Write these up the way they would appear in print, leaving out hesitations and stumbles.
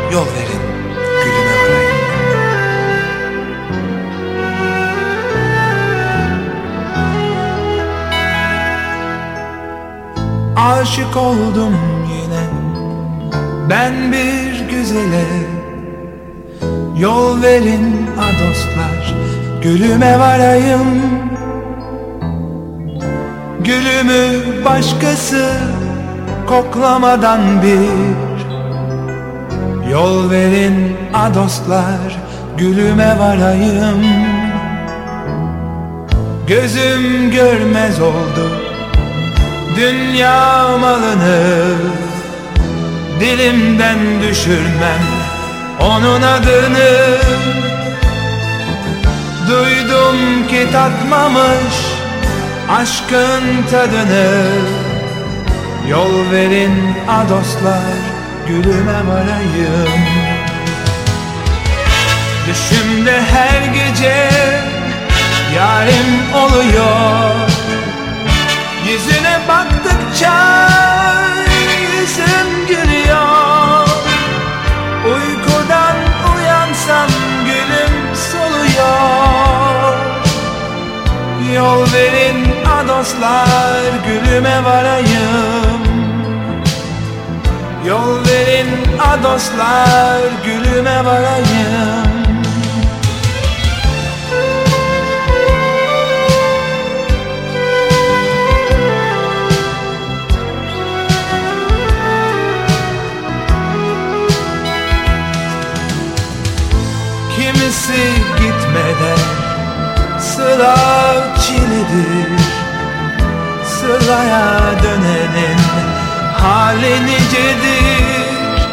Yol verin, gülüme varayım. Aşık oldum yine ben bir güzele. Yol verin a dostlar, gülüme varayım. Gülümü başkası koklamadan bir. Yol verin a dostlar, gülüme varayım. Gözüm görmez oldu dünya malını, dilimden düşürmem onun adını. Duydum ki tatmamış aşkın tadını. Yol verin a dostlar, gülüme varayım. Düşümde her gece yarim oluyor. Yüzüne baktıkça yüzüm gülüyor. Uykudan uyansam gülüm soluyor. Yol verin a dostlar, gülüme varayım. Yol verin a dostlar, gülüme varayım. Kimisi gitmeden sıra çiledir. Sıraya dönenin hali nicedir.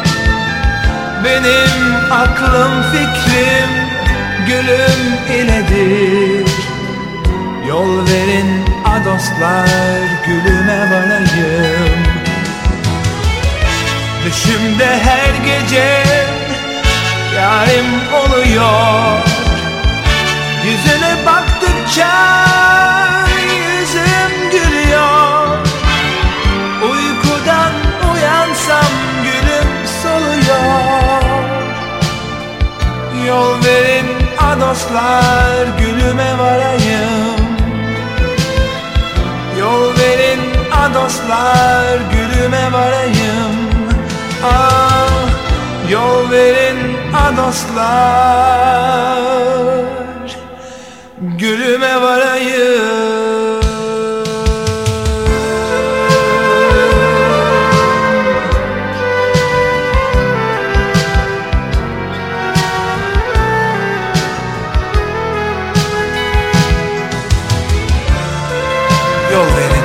Benim aklım fikrim gülüm iledir. Yol verin a dostlar, gülüme varayım. Düşümde her gece yarim oluyor. Yüzüne baktıkça yüzüm gülüyor. Uykudan uyansam gülüm soluyor. Yol verin a dostlar, gülüme varayım. Yol verin a dostlar, gülüme varayım. Ah, yol verin a dostlar, gülüme varayım. Yol verin